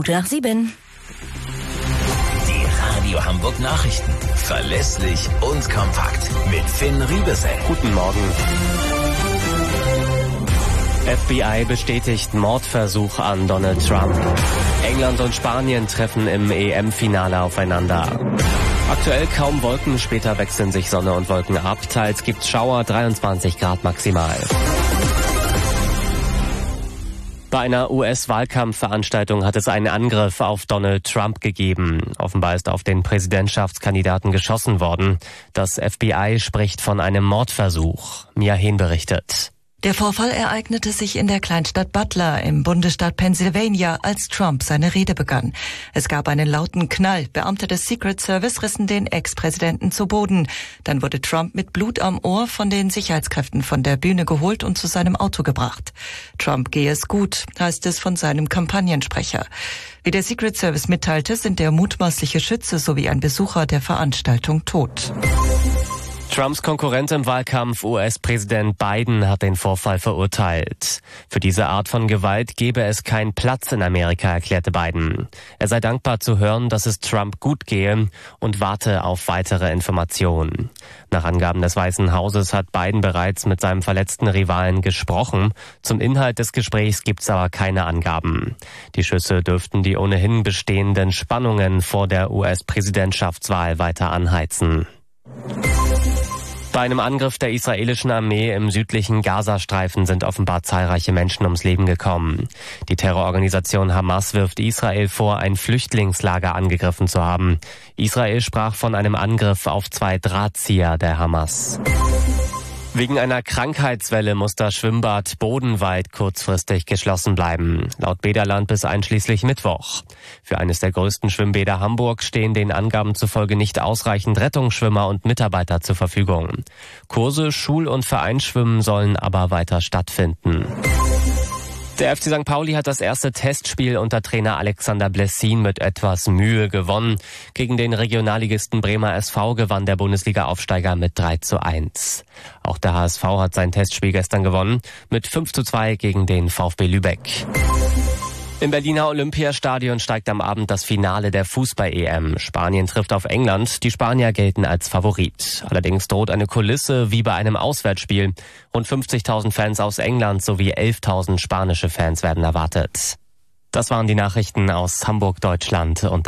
7:15. Die Radio Hamburg Nachrichten. Verlässlich und kompakt. Mit Finn Riebesell. Guten Morgen. FBI bestätigt Mordversuch an Donald Trump. England und Spanien treffen im EM-Finale aufeinander. Aktuell kaum Wolken, später wechseln sich Sonne und Wolken ab. Teils gibt's Schauer, 23 Grad maximal. Bei einer US-Wahlkampfveranstaltung hat es einen Angriff auf Donald Trump gegeben. Offenbar ist auf den Präsidentschaftskandidaten geschossen worden. Das FBI spricht von einem Mordversuch. Mia Hehn berichtet. Der Vorfall ereignete sich in der Kleinstadt Butler im Bundesstaat Pennsylvania, als Trump seine Rede begann. Es gab einen lauten Knall. Beamte des Secret Service rissen den Ex-Präsidenten zu Boden. Dann wurde Trump mit Blut am Ohr von den Sicherheitskräften von der Bühne geholt und zu seinem Auto gebracht. Trump gehe es gut, heißt es von seinem Kampagnensprecher. Wie der Secret Service mitteilte, sind der mutmaßliche Schütze sowie ein Besucher der Veranstaltung tot. Trumps Konkurrent im Wahlkampf, US-Präsident Biden, hat den Vorfall verurteilt. Für diese Art von Gewalt gebe es keinen Platz in Amerika, erklärte Biden. Er sei dankbar zu hören, dass es Trump gut gehe und warte auf weitere Informationen. Nach Angaben des Weißen Hauses hat Biden bereits mit seinem verletzten Rivalen gesprochen. Zum Inhalt des Gesprächs gibt's aber keine Angaben. Die Schüsse dürften die ohnehin bestehenden Spannungen vor der US-Präsidentschaftswahl weiter anheizen. Bei einem Angriff der israelischen Armee im südlichen Gazastreifen sind offenbar zahlreiche Menschen ums Leben gekommen. Die Terrororganisation Hamas wirft Israel vor, ein Flüchtlingslager angegriffen zu haben. Israel sprach von einem Angriff auf 2 Drahtzieher der Hamas. Wegen einer Krankheitswelle muss das Schwimmbad Bodenwald kurzfristig geschlossen bleiben. Laut Bäderland bis einschließlich Mittwoch. Für eines der größten Schwimmbäder Hamburg stehen den Angaben zufolge nicht ausreichend Rettungsschwimmer und Mitarbeiter zur Verfügung. Kurse, Schul- und Vereinsschwimmen sollen aber weiter stattfinden. Der FC St. Pauli hat das erste Testspiel unter Trainer Alexander Blessin mit etwas Mühe gewonnen. Gegen den Regionalligisten Bremer SV gewann der Bundesliga-Aufsteiger mit 3:1. Auch der HSV hat sein Testspiel gestern gewonnen mit 5:2 gegen den VfB Lübeck. Im Berliner Olympiastadion steigt am Abend das Finale der Fußball-EM. Spanien trifft auf England. Die Spanier gelten als Favorit. Allerdings droht eine Kulisse wie bei einem Auswärtsspiel. Rund 50.000 Fans aus England sowie 11.000 spanische Fans werden erwartet. Das waren die Nachrichten aus Hamburg, Deutschland und der